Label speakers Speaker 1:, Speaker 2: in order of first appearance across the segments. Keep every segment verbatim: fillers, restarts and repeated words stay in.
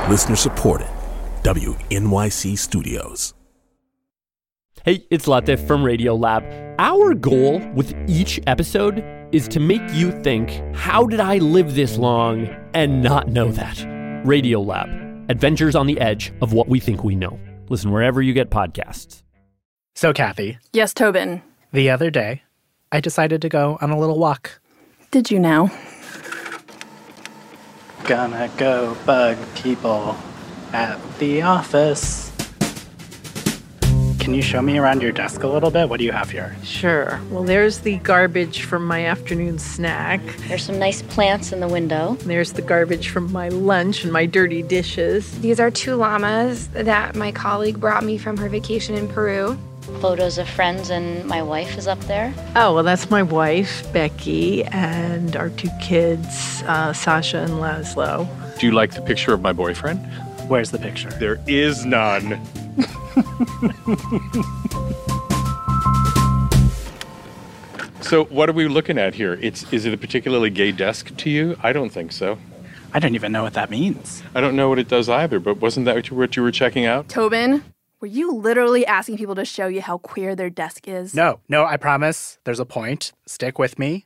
Speaker 1: Listener supported. W N Y C Studios.
Speaker 2: Hey, it's Latif from Radiolab. Our goal with each episode is to make you think, how did I live this long and not know that? Radiolab, adventures on the edge of what we think we know. Listen wherever you get podcasts.
Speaker 3: So, Kathy.
Speaker 4: Yes, Tobin.
Speaker 3: The other day, I decided to go on a little walk.
Speaker 4: Did you now?
Speaker 3: Gonna go bug people at the office. Can you show me around your desk a little bit? What do you have here?
Speaker 5: Sure. Well, there's the garbage from my afternoon snack.
Speaker 6: There's some nice plants in the window.
Speaker 5: There's the garbage from my lunch and my dirty dishes.
Speaker 7: These are two llamas that my colleague brought me from her vacation in Peru.
Speaker 6: Photos of friends, and my wife is up there.
Speaker 5: Oh, well, that's my wife, Becky, and our two kids, uh, Sasha and Laszlo.
Speaker 8: Do you like the picture of my boyfriend?
Speaker 3: Where's the picture?
Speaker 8: There is none. So what are we looking at here? It's is it a particularly gay desk to you? I don't think so.
Speaker 3: I don't even know what that means.
Speaker 8: I don't know what it does either, but wasn't that what you, what you were checking out?
Speaker 4: Tobin, were you literally asking people to show you how queer their desk is?
Speaker 3: No, no, I promise. There's a point. Stick with me.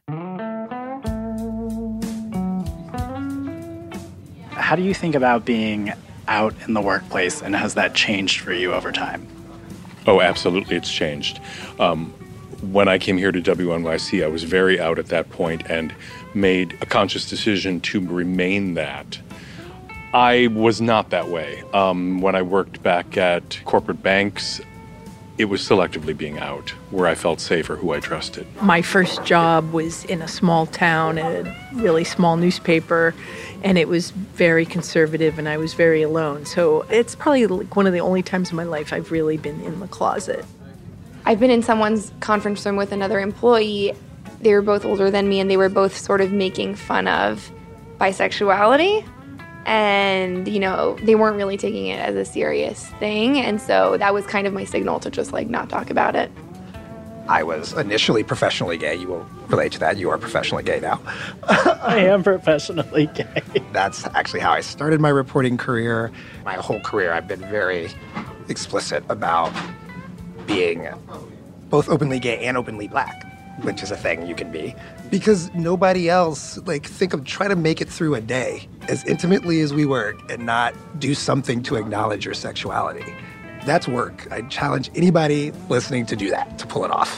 Speaker 3: How do you think about being out in the workplace, and has that changed for you over time?
Speaker 8: Oh, absolutely, it's changed. Um, when I came here to W N Y C, I was very out at that point and made a conscious decision to remain that. I was not that way. Um, when I worked back at corporate banks, it was selectively being out, where I felt safe or who I trusted.
Speaker 5: My first job was in a small town at a really small newspaper, and it was very conservative, and I was very alone. So it's probably like one of the only times in my life I've really been in the closet.
Speaker 7: I've been in someone's conference room with another employee. They were both older than me, and they were both sort of making fun of bisexuality. And, you know, they weren't really taking it as a serious thing. And so that was kind of my signal to just, like, not talk about it.
Speaker 9: I was initially professionally gay. You will relate to that. You are professionally gay now.
Speaker 3: I am professionally gay.
Speaker 9: That's actually how I started my reporting career. My whole career, I've been very explicit about being both openly gay and openly black, which is a thing you can be. Because nobody else, like, think of, try to make it through a day as intimately as we work and not do something to acknowledge your sexuality. That's work. I challenge anybody listening to do that, to pull it off.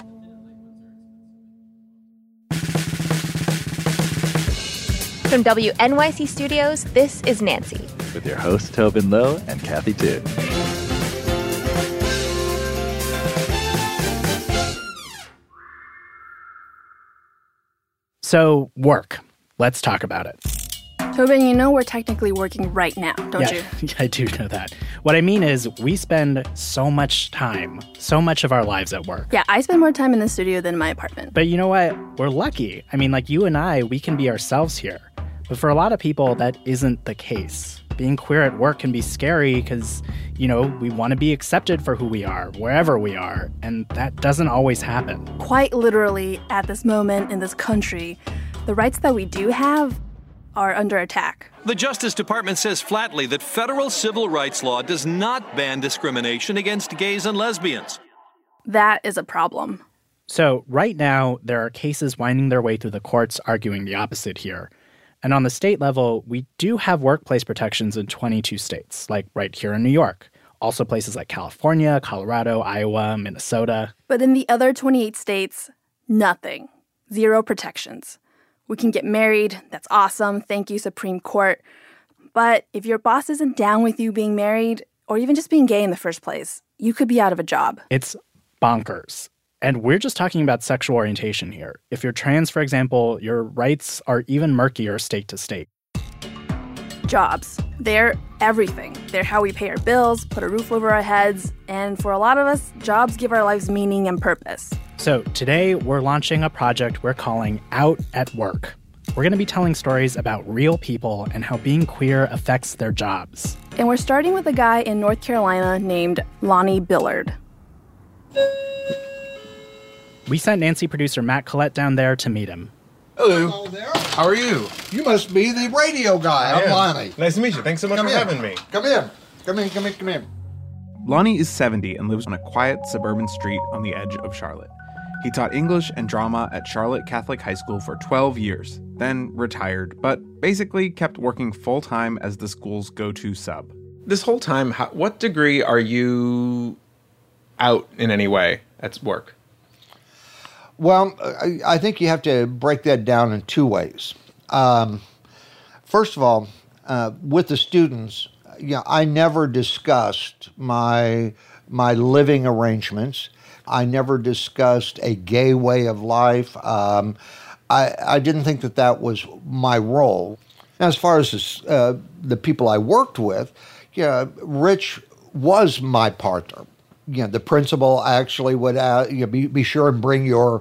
Speaker 10: From W N Y C Studios, this is Nancy.
Speaker 11: With your hosts, Tobin Lowe and Kathy Tu.
Speaker 3: So, work. Let's talk about it.
Speaker 4: Tobin, you know we're technically working right now, don't
Speaker 3: yeah,
Speaker 4: you?
Speaker 3: I do know that. What I mean is we spend so much time, so much of our lives at work.
Speaker 4: Yeah, I spend more time in the studio than in my apartment.
Speaker 3: But you know what? We're lucky. I mean, like you and I, we can be ourselves here. But for a lot of people, that isn't the case. Being queer at work can be scary because, you know, we want to be accepted for who we are, wherever we are, and that doesn't always happen.
Speaker 4: Quite literally, at this moment in this country, the rights that we do have are under attack.
Speaker 12: The Justice Department says flatly that federal civil rights law does not ban discrimination against gays and lesbians.
Speaker 4: That is a problem.
Speaker 3: So right now, there are cases winding their way through the courts arguing the opposite here. And on the state level, we do have workplace protections in twenty-two states, like right here in New York. Also places like California, Colorado, Iowa, Minnesota.
Speaker 4: But in the other twenty-eight states, nothing. Zero protections. We can get married. That's awesome. Thank you, Supreme Court. But if your boss isn't down with you being married, or even just being gay in the first place, you could be out of a job.
Speaker 3: It's bonkers. And we're just talking about sexual orientation here. If you're trans, for example, your rights are even murkier state to state.
Speaker 4: Jobs. They're everything. They're how we pay our bills, put a roof over our heads, and for a lot of us, jobs give our lives meaning and purpose.
Speaker 3: So today, we're launching a project we're calling Out at Work. We're going to be telling stories about real people and how being queer affects their jobs.
Speaker 4: And we're starting with a guy in North Carolina named Lonnie Billard.
Speaker 3: We sent Nancy producer Matt Collette down there to meet him.
Speaker 13: Hello. Hello there. How are you? You must be the radio guy. I'm Lonnie.
Speaker 14: Nice to meet you. Thanks so much
Speaker 13: Come
Speaker 14: for
Speaker 13: in.
Speaker 14: having me.
Speaker 13: Come in. Come in, come in, come in.
Speaker 15: Lonnie is seventy and lives on a quiet suburban street on the edge of Charlotte. He taught English and drama at Charlotte Catholic High School for twelve years, then retired, but basically kept working full-time as the school's go-to sub.
Speaker 14: This whole time, how, what degree are you out in any way at work?
Speaker 16: Well, I, I think you have to break that down in two ways. Um, first of all, uh, with the students, you know, I never discussed my my living arrangements. I never discussed a gay way of life. Um, I, I didn't think that that was my role. As far as this, uh, the people I worked with, yeah, Rich was my partner. You know, the principal actually would uh, you know, be, be sure and bring your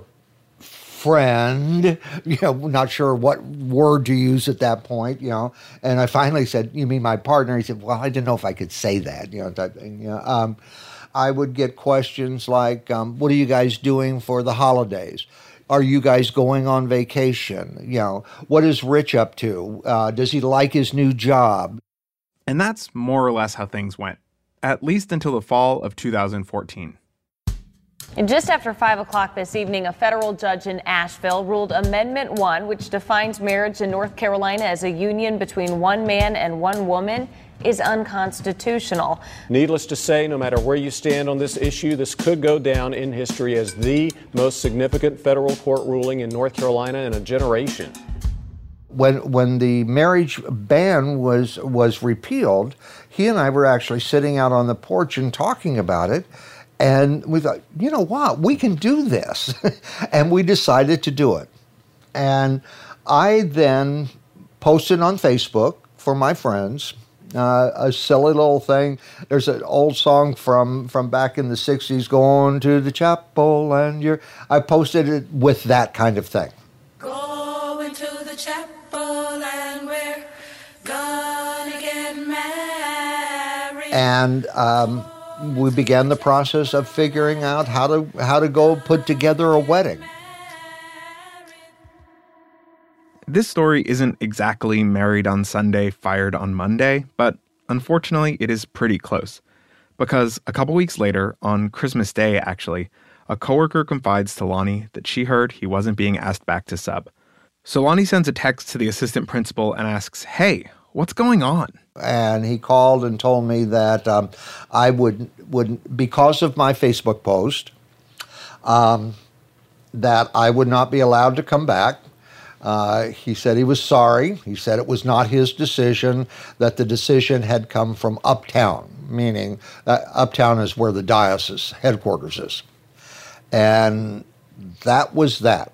Speaker 16: friend, you know, not sure what word to use at that point, you know. And I finally said, "You mean my partner?" He said, "Well, I didn't know if I could say that," you know, type thing. You know, um, I would get questions like, um, "What are you guys doing for the holidays? Are you guys going on vacation? You know, what is Rich up to? Uh, does he like his new job?"
Speaker 15: And that's more or less how things went, at least until the fall of two thousand fourteen.
Speaker 17: And just after five o'clock this evening, a federal judge in Asheville ruled Amendment one, which defines marriage in North Carolina as a union between one man and one woman, is unconstitutional.
Speaker 18: Needless to say, no matter where you stand on this issue, this could go down in history as the most significant federal court ruling in North Carolina in a generation.
Speaker 16: When when the marriage ban was was repealed, he and I were actually sitting out on the porch and talking about it. And we thought, you know what, we can do this. And we decided to do it. And I then posted on Facebook for my friends uh, a silly little thing. There's an old song from, from back in the sixties, "Going to the chapel and you're..." I posted it with that kind of thing.
Speaker 19: Going to the chapel and we're gonna get married.
Speaker 16: And um, we began the process of figuring out how to how to go put together a wedding.
Speaker 15: This story isn't exactly married on Sunday, fired on Monday, but unfortunately it is pretty close. Because a couple weeks later, on Christmas Day actually, a coworker confides to Lonnie that she heard he wasn't being asked back to sub. So Lonnie sends a text to the assistant principal and asks, "Hey, what's going on?"
Speaker 16: And he called and told me that um, I would, would, because of my Facebook post, um, that I would not be allowed to come back. Uh, he said he was sorry. He said it was not his decision, that the decision had come from Uptown, meaning uh, Uptown is where the diocese headquarters is. And that was that.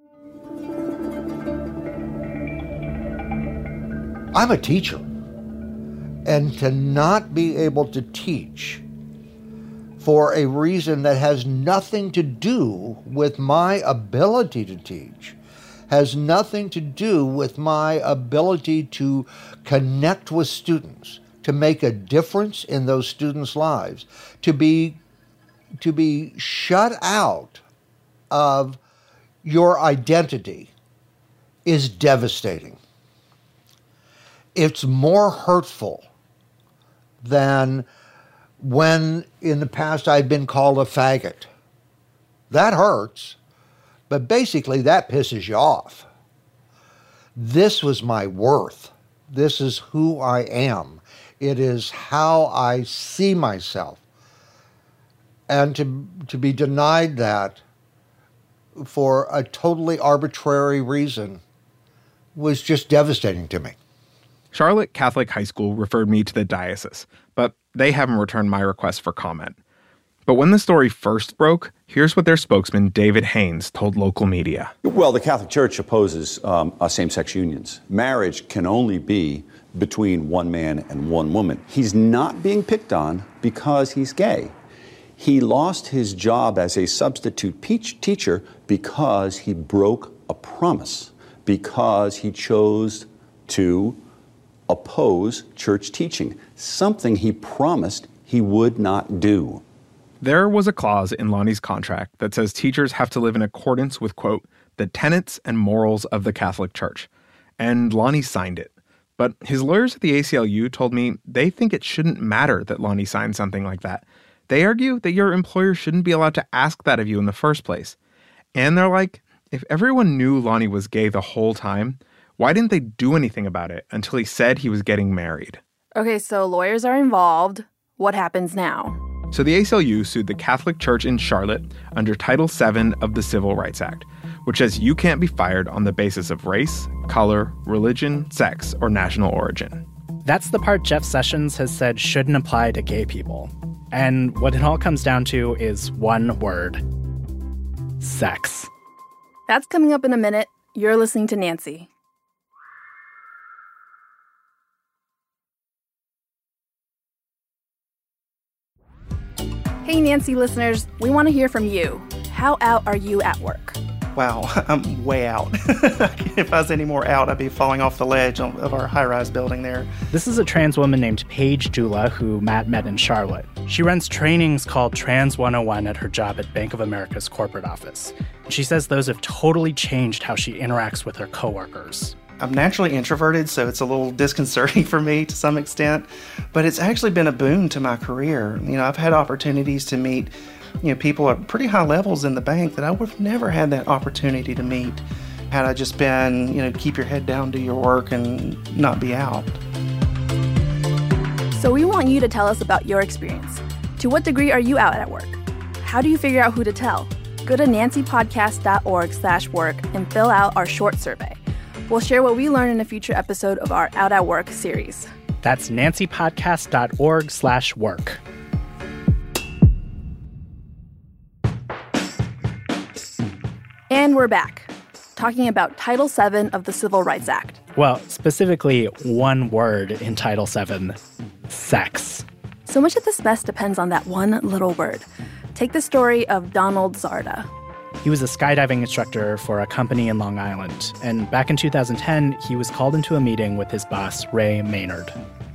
Speaker 16: I'm a teacher. And to not be able to teach for a reason that has nothing to do with my ability to teach, has nothing to do with my ability to connect with students, to make a difference in those students' lives, to be, to be shut out of your identity is devastating. It's more hurtful than when in the past I've been called a faggot. That hurts, but basically that pisses you off. This was my worth. This is who I am. It is how I see myself. And to, to be denied that for a totally arbitrary reason was just devastating to me.
Speaker 15: Charlotte Catholic High School referred me to the diocese, but they haven't returned my request for comment. But when the story first broke, here's what their spokesman, David Haynes, told local media.
Speaker 20: Well, the Catholic Church opposes um, uh, same-sex unions. Marriage can only be between one man and one woman. He's not being picked on because he's gay. He lost his job as a substitute peach teacher because he broke a promise, because he chose to oppose church teaching, something he promised he would not do.
Speaker 15: There was a clause in Lonnie's contract that says teachers have to live in accordance with, quote, the tenets and morals of the Catholic Church. And Lonnie signed it. But his lawyers at the A C L U told me they think it shouldn't matter that Lonnie signed something like that. They argue that your employer shouldn't be allowed to ask that of you in the first place. And they're like, if everyone knew Lonnie was gay the whole time, why didn't they do anything about it until he said he was getting married?
Speaker 4: Okay, so lawyers are involved. What happens now?
Speaker 15: So the A C L U sued the Catholic Church in Charlotte under Title seven of the Civil Rights Act, which says you can't be fired on the basis of race, color, religion, sex, or national origin.
Speaker 3: That's the part Jeff Sessions has said shouldn't apply to gay people. And what it all comes down to is one word: sex.
Speaker 4: That's coming up in a minute. You're listening to Nancy. Hey, Nancy listeners, we want to hear from you. How out are you at work?
Speaker 21: Wow, I'm way out. If I was any more out, I'd be falling off the ledge of our high-rise building there.
Speaker 3: This is a trans woman named Paige Dula who Matt met in Charlotte. She runs trainings called Trans one oh one at her job at Bank of America's corporate office. She says those have totally changed how she interacts with her coworkers.
Speaker 21: I'm naturally introverted, so it's a little disconcerting for me to some extent, but it's actually been a boon to my career. You know, I've had opportunities to meet, you know, people at pretty high levels in the bank that I would have never had that opportunity to meet had I just been, you know, keep your head down, do your work, and not be out.
Speaker 4: So we want you to tell us about your experience. To what degree are you out at work? How do you figure out who to tell? Go to nancypodcast.org slash work and fill out our short survey. We'll share what we learn in a future episode of our Out at Work series.
Speaker 3: That's nancypodcast.org slash work.
Speaker 4: And we're back, talking about Title seven of the Civil Rights Act.
Speaker 3: Well, specifically one word in Title seven, sex.
Speaker 4: So much of this mess depends on that one little word. Take the story of Donald Zarda.
Speaker 3: He was a skydiving instructor for a company in Long Island, and back in two thousand ten, he was called into a meeting with his boss, Ray Maynard.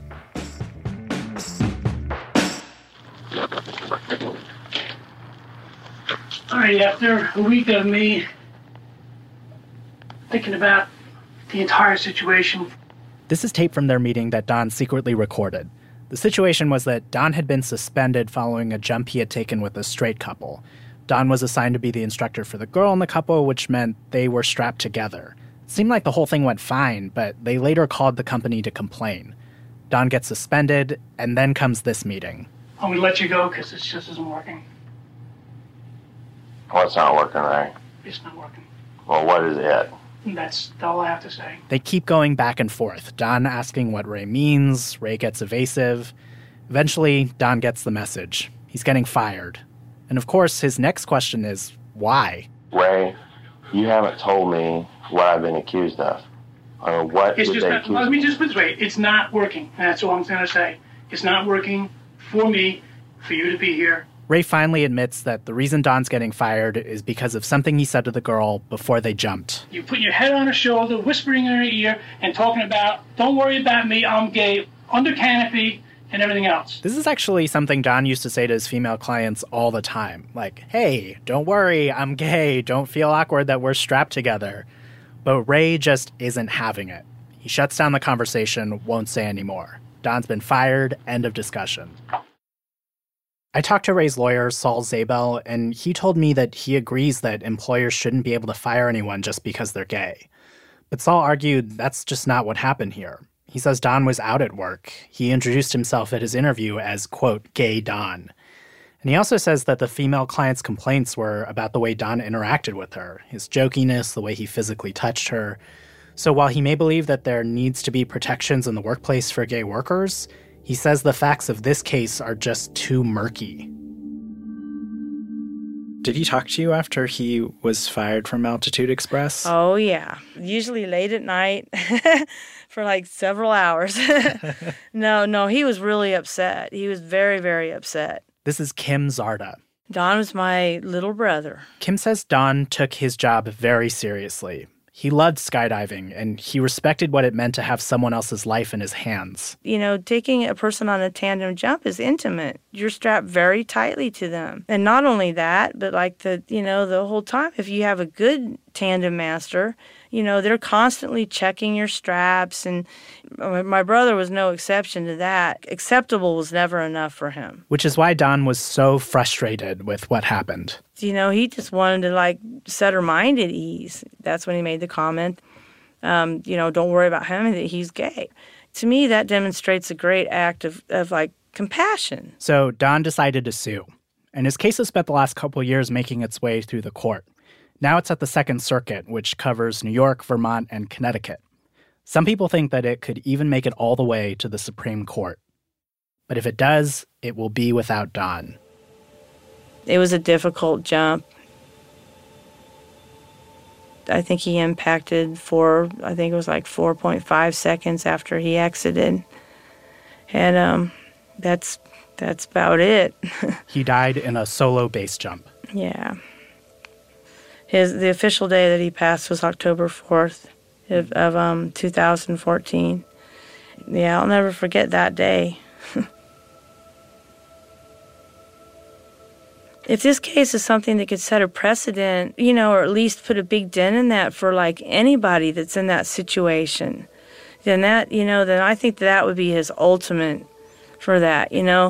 Speaker 22: All right, after a week of me thinking about the entire situation.
Speaker 3: This is tape from their meeting that Don secretly recorded. The situation was that Don had been suspended following a jump he had taken with a straight couple. Don was assigned to be the instructor for the girl in the couple, which meant they were strapped together. It seemed like the whole thing went fine, but they later called the company to complain. Don gets suspended, and then comes this meeting.
Speaker 22: I'm going to let you go because it just isn't working.
Speaker 23: What's not working, Ray?
Speaker 22: It's not working.
Speaker 23: Well, what is it?
Speaker 22: And that's all I have to say.
Speaker 3: They keep going back and forth, Don asking what Ray means, Ray gets evasive. Eventually, Don gets the message. He's getting fired. And of course, his next question is, why?
Speaker 23: Ray, you haven't told me what I've been accused of. Or what
Speaker 22: It's
Speaker 23: did
Speaker 22: just
Speaker 23: they
Speaker 22: not,
Speaker 23: accuse
Speaker 22: let me
Speaker 23: me?
Speaker 22: just put it this way. It's not working. That's all I'm going to say. It's not working for me, for you to be here.
Speaker 3: Ray finally admits that the reason Don's getting fired is because of something he said to the girl before they jumped.
Speaker 22: You put your head on her shoulder, whispering in her ear, and talking about, don't worry about me, I'm gay, under canopy, and everything else.
Speaker 3: This is actually something Don used to say to his female clients all the time. Like, hey, don't worry, I'm gay, don't feel awkward that we're strapped together. But Ray just isn't having it. He shuts down the conversation, won't say anymore. Don's been fired, end of discussion. I talked to Ray's lawyer, Saul Zabel, and he told me that he agrees that employers shouldn't be able to fire anyone just because they're gay. But Saul argued that's just not what happened here. He says Don was out at work. He introduced himself at his interview as, quote, gay Don. And he also says that the female client's complaints were about the way Don interacted with her, his jokiness, the way he physically touched her. So while he may believe that there needs to be protections in the workplace for gay workers, he says the facts of this case are just too murky. Did he talk to you after he was fired from Altitude Express?
Speaker 24: Oh, yeah. Usually late at night for like several hours. no, no, he was really upset. He was very, very upset.
Speaker 3: This is Kim Zarda.
Speaker 24: Don was my little brother.
Speaker 3: Kim says Don took his job very seriously. He loved skydiving, and he respected what it meant to have someone else's life in his hands.
Speaker 24: You know, taking a person on a tandem jump is intimate. You're strapped very tightly to them. And not only that, but like the, you know, the whole time, if you have a good tandem master, you know, they're constantly checking your straps. And my brother was no exception to that. Acceptable was never enough for him.
Speaker 3: Which is why Don was so frustrated with what happened.
Speaker 24: You know, he just wanted to, like, set her mind at ease. That's when he made the comment, um, you know, don't worry about him, that he's gay. To me, that demonstrates a great act of, of like, compassion.
Speaker 3: So Don decided to sue. And his case has spent the last couple of years making its way through the court. Now it's at the Second Circuit, which covers New York, Vermont, and Connecticut. Some people think that it could even make it all the way to the Supreme Court. But if it does, it will be without Don.
Speaker 24: It was a difficult jump. I think he impacted for, I think it was like four point five seconds after he exited. And um, that's that's about it.
Speaker 3: He died in a solo base jump.
Speaker 24: Yeah. His the official day that he passed was October fourth of, of um, two thousand fourteen. Yeah, I'll never forget that day. If this case is something that could set a precedent, you know, or at least put a big dent in that for, like, anybody that's in that situation, then that, you know, then I think that, that would be his ultimate for that, you know.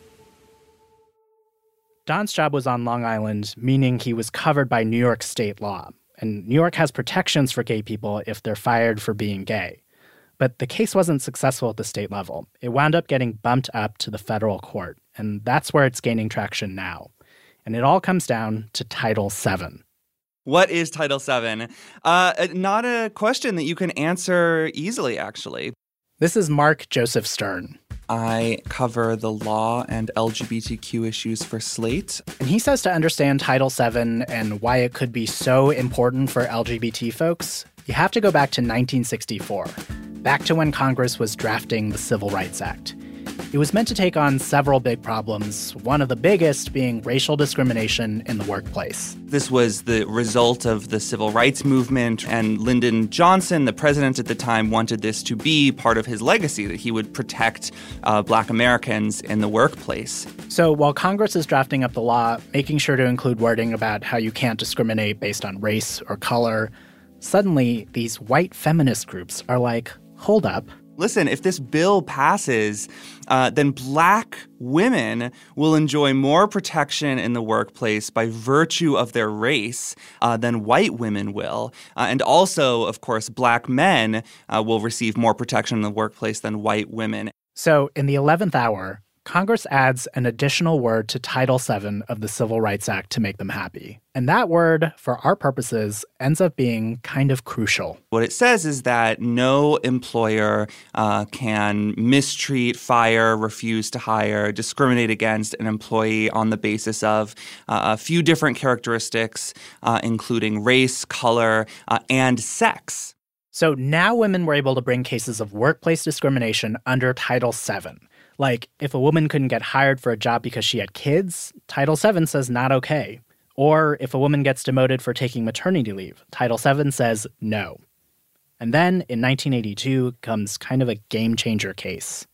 Speaker 3: Don's job was on Long Island, meaning he was covered by New York state law. And New York has protections for gay people if they're fired for being gay. But the case wasn't successful at the state level. It wound up getting bumped up to the federal court, and that's where it's gaining traction now. And it all comes down to Title seven.
Speaker 1: What is Title seven? Uh, not a question that you can answer easily, actually.
Speaker 3: This is Mark Joseph Stern.
Speaker 1: I cover the law and L G B T Q issues for Slate.
Speaker 3: And he says to understand Title seven and why it could be so important for L G B T folks, you have to go back to nineteen sixty-four, back to when Congress was drafting the Civil Rights Act. It was meant to take on several big problems, one of the biggest being racial discrimination in the workplace.
Speaker 1: This was the result of the civil rights movement, and Lyndon Johnson, the president at the time, wanted this to be part of his legacy, that he would protect uh, Black Americans in the workplace.
Speaker 3: So while Congress is drafting up the law, making sure to include wording about how you can't discriminate based on race or color, suddenly these white feminist groups are like, hold up.
Speaker 1: Listen, if this bill passes, uh, then Black women will enjoy more protection in the workplace by virtue of their race uh, than white women will. Uh, and also, of course, Black men uh, will receive more protection in the workplace than white women.
Speaker 3: So in the eleventh hour, Congress adds an additional word to Title seven of the Civil Rights Act to make them happy. And that word, for our purposes, ends up being kind of crucial.
Speaker 1: What it says is that no employer uh, can mistreat, fire, refuse to hire, discriminate against an employee on the basis of uh, a few different characteristics, uh, including race, color, uh, and sex.
Speaker 3: So now women were able to bring cases of workplace discrimination under Title seven. Like, if a woman couldn't get hired for a job because she had kids, Title seven says not okay. Or if a woman gets demoted for taking maternity leave, Title seven says no. And then, in nineteen eighty-two, comes kind of a game-changer case.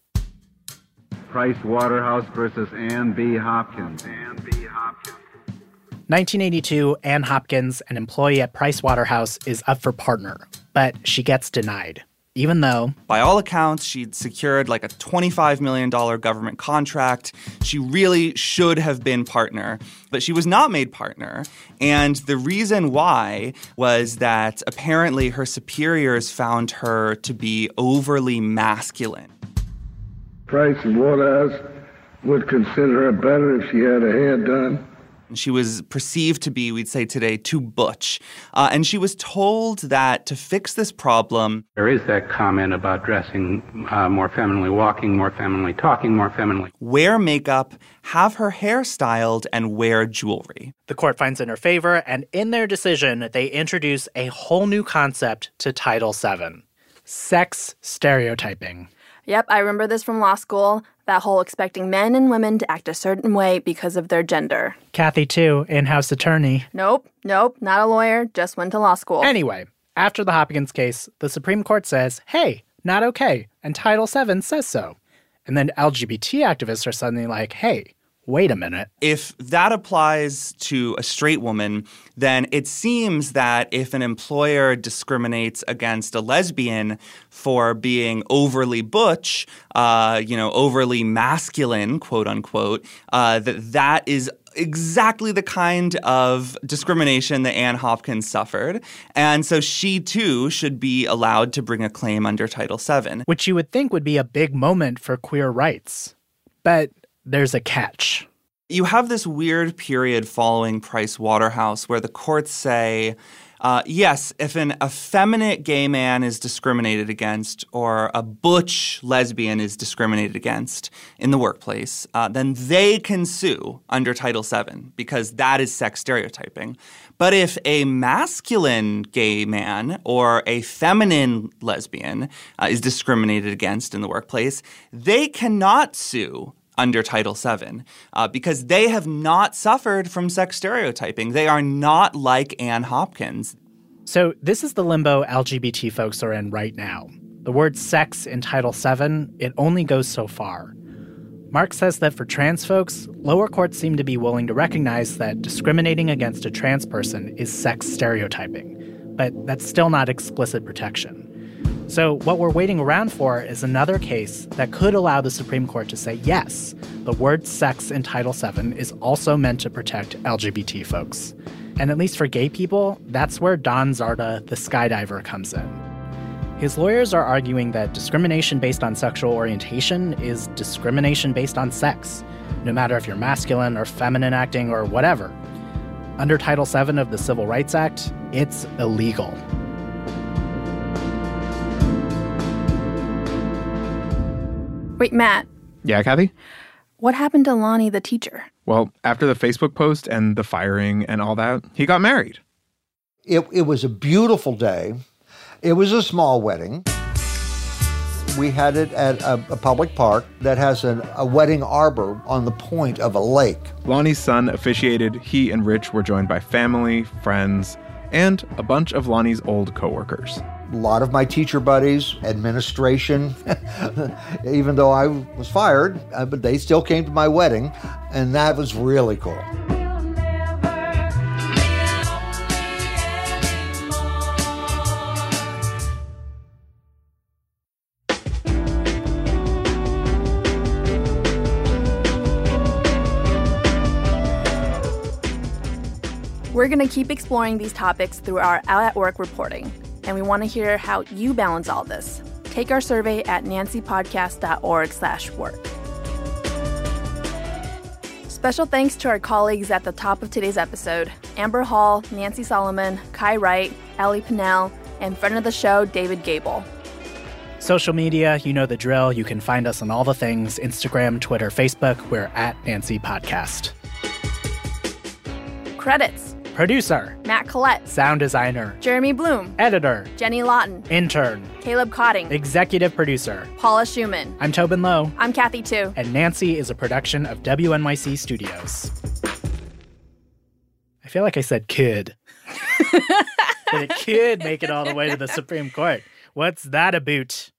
Speaker 2: Price Waterhouse versus Ann B. Hopkins. Ann B. Hopkins.
Speaker 3: nineteen eighty-two, Ann Hopkins, an employee at Price Waterhouse, is up for partner, but she gets denied. Even though,
Speaker 1: by all accounts, she'd secured like a twenty-five million dollars government contract. She really should have been partner, but she was not made partner. And the reason why was that apparently her superiors found her to be overly masculine.
Speaker 2: Price and Waterhouse would consider her better if she had her hair done.
Speaker 1: She was perceived to be, we'd say today, too butch. Uh, and she was told that to fix this problem...
Speaker 6: There is that comment about dressing uh, more femininely, walking more femininely, talking more femininely.
Speaker 1: Wear makeup, have her hair styled, and wear jewelry.
Speaker 3: The court finds in her favor, and in their decision, they introduce a whole new concept to Title seven. Sex stereotyping.
Speaker 4: Yep, I remember this from law school. That whole expecting men and women to act a certain way because of their gender.
Speaker 3: Kathy, too, in-house attorney.
Speaker 4: Nope, nope, not a lawyer, just went to law school.
Speaker 3: Anyway, After the Hopkins case, the Supreme Court says, hey, not okay, and Title seven says so. And then L G B T activists are suddenly like, hey, wait a minute.
Speaker 1: If that applies to a straight woman, then it seems that if an employer discriminates against a lesbian for being overly butch, uh, you know, overly masculine, quote unquote, uh, that that is exactly the kind of discrimination that Ann Hopkins suffered. And so she, too, should be allowed to bring a claim under Title seven.
Speaker 3: Which you would think would be a big moment for queer rights. But there's a catch.
Speaker 1: You have this weird period following Price Waterhouse where the courts say, uh, yes, if an effeminate gay man is discriminated against or a butch lesbian is discriminated against in the workplace, uh, then they can sue under Title seven because that is sex stereotyping. But if a masculine gay man or a feminine lesbian uh, is discriminated against in the workplace, they cannot sue under Title seven uh, because they have not suffered from sex stereotyping. They are not like Ann Hopkins.
Speaker 3: So this is the limbo L G B T folks are in right now. The word sex in Title seven, it only goes so far. Mark says that for trans folks, lower courts seem to be willing to recognize that discriminating against a trans person is sex stereotyping, but that's still not explicit protection. So what we're waiting around for is another case that could allow the Supreme Court to say, yes, the word sex in Title seven is also meant to protect L G B T folks. And at least for gay people, that's where Don Zarda, the skydiver, comes in. His lawyers are arguing that discrimination based on sexual orientation is discrimination based on sex, no matter if you're masculine or feminine acting or whatever. Under Title seven of the Civil Rights Act, it's illegal.
Speaker 4: Wait, Matt.
Speaker 15: Yeah, Kathy?
Speaker 4: What happened to Lonnie, the teacher?
Speaker 15: Well, after the Facebook post and the firing and all that, he got married.
Speaker 16: It, it was a beautiful day. It was a small wedding. We had it at a, a public park that has an, a wedding arbor on the point of a lake.
Speaker 15: Lonnie's son officiated. He and Rich were joined by family, friends, and a bunch of Lonnie's old coworkers.
Speaker 16: A lot of my teacher buddies, administration, even though I was fired, uh, but they still came to my wedding, and that was really cool.
Speaker 4: We're going to keep exploring these topics through our Out at Work reporting, and we want to hear how you balance all this. Take our survey at nancypodcast.org slash work. Special thanks to our colleagues at the top of today's episode, Amber Hall, Nancy Solomon, Kai Wright, Ellie Pinnell, and friend of the show, David Gable.
Speaker 3: Social media, you know the drill. You can find us on all the things, Instagram, Twitter, Facebook. We're at Nancy Podcast.
Speaker 4: Credits.
Speaker 3: Producer.
Speaker 4: Matt Collette.
Speaker 3: Sound designer.
Speaker 4: Jeremy Bloom.
Speaker 3: Editor.
Speaker 4: Jenny Lawton.
Speaker 3: Intern.
Speaker 4: Caleb Cotting.
Speaker 3: Executive producer.
Speaker 4: Paula Schumann.
Speaker 3: I'm Tobin Lowe.
Speaker 4: I'm Kathy Tu.
Speaker 3: And Nancy is a production of W N Y C Studios. I feel like I said kid. But it could make it all the way to the Supreme Court. What's that about?